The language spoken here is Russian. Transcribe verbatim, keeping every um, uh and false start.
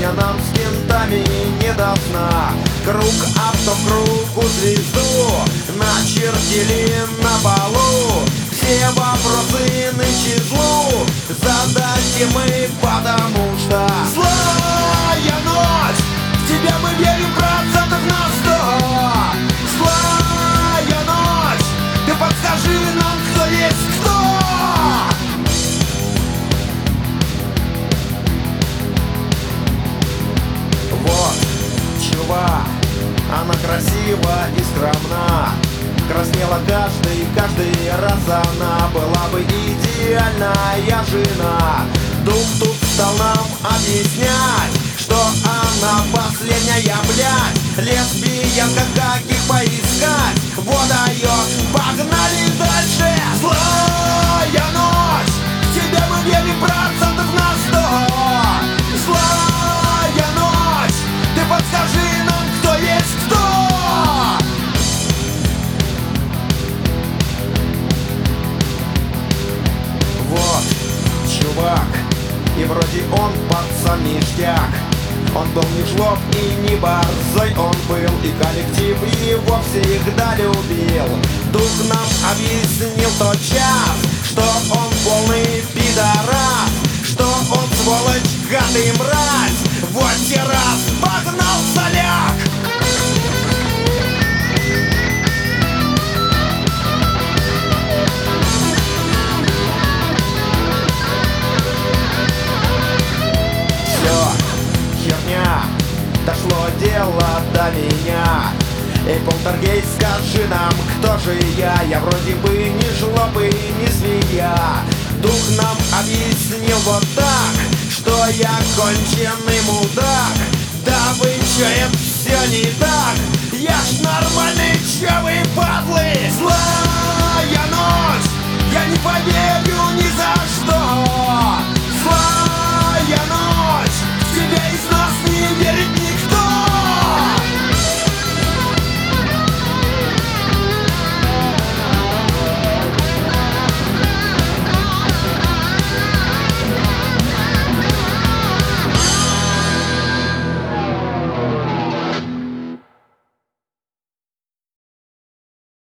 Сегодня нам с кентами не до сна. Круг автокругу звезду начертили на полу. Все вопросы нынче злу зададим мы, потому что злая ночь, в тебя мы верим процентов на сто. Злая ночь, ты подскажи нам, кто есть кто. Вот, чувак, она красива и скромна. Краснела каждый, каждый раз она была бы идеальная жена. Дух тут стал нам объяснять, что она последняя, блядь, лесбиянка, как их поискать. Вот дает, погнали дальше. Злая ночь, в тебя мы верим процентов на сто. Злая ночь, ты подскажи нам, кто есть кто. Вот, чувак, и вроде он пацан ништяк. Он был не жлоб и не борзой, он был, и коллектив его всегда любил. Дух нам объяснил тот час, что он полный пидорас, что он сволочь, гад и мразь. Вот те раз погнал соляк. Дошло дело до меня. Эй, полтергейст, скажи нам, кто же я? Я вроде бы не жлоб и не свинья. Дух нам объяснил вот так, что я конченый мудак. Да вы чё, это все не так? Я ж нормальный, чё вы падлы? Зла